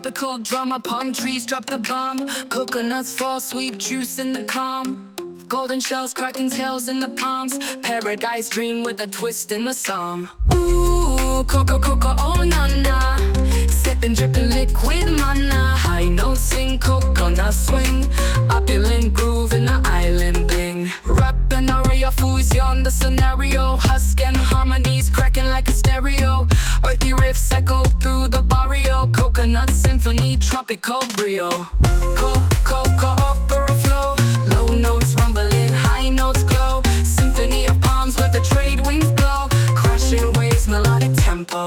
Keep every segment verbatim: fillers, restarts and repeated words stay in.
tropical drama. Palm trees drop the bomb. Coconuts fall, sweet juice in the calm. Golden shells cracking tails in the palms. Paradise dream with a twist in the psalm. Ooh, coco coco, oh na na. Sipping, dripping liquid mana. High notes sing, coconut swing. Opulent groove in the island bling. Rap and aria, fusion the scenario. Husk and harmonies cracking like a stereo. Earthy riffs echo through the barrio. Coconut symphony, tropical brio. Coco coco opera flow. Low notes rumbling, high notes glow. Symphony of palms with the trade winds blow. Crashing waves, melodic tempo.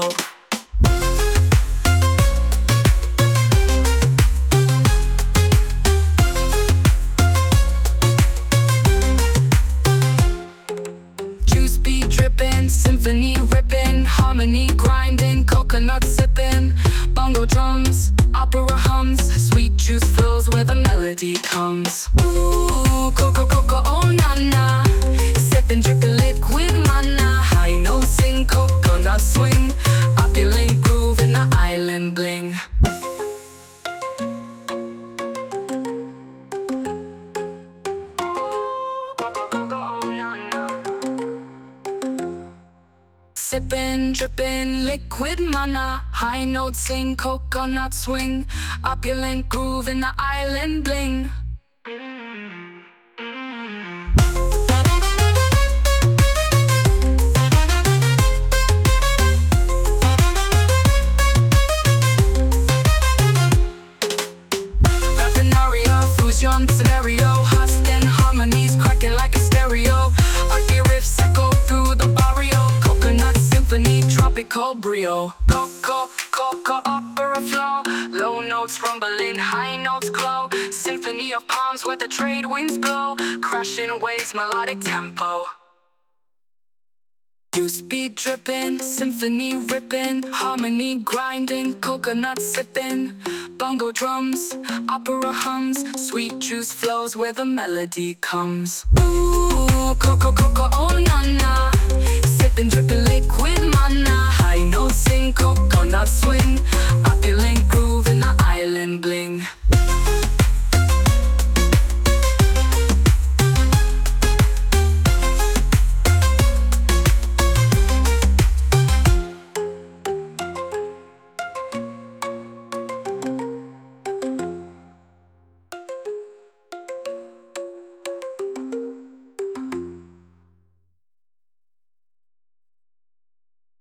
Juice beat dripping, symphony ripping. Harmony grinding, coconut sipping. Bongo drums, opera hums. Sweet juice flows where the melody comes. Ooh, coco coco, oh na na. Sipping, dripping liquid mana. High notes sing, coconut swing. Opulent groove in the island bling. Sippin', drippin', liquid mana. High notes sing, coconut swing. Opulent groove in the island bling. Rapping aria, fusion scenario. Husk and harmonies cracking like a stereo. Arty riffs echo through the barrio. Coconut symphony, tropical brio. Coco, coco, opera flow. Low notes rumbling, high notes glow. Symphony of palms where the trade winds blow. Crashing waves, melodic tempo. Juice beat dripping, symphony ripping. Harmony grinding, coconut sipping. Bongo drums, opera hums. Sweet juice flows where the melody comes. Ooh, coco coco, oh na na. Sipping, dripping liquid mana. High notes sing, coconut swing.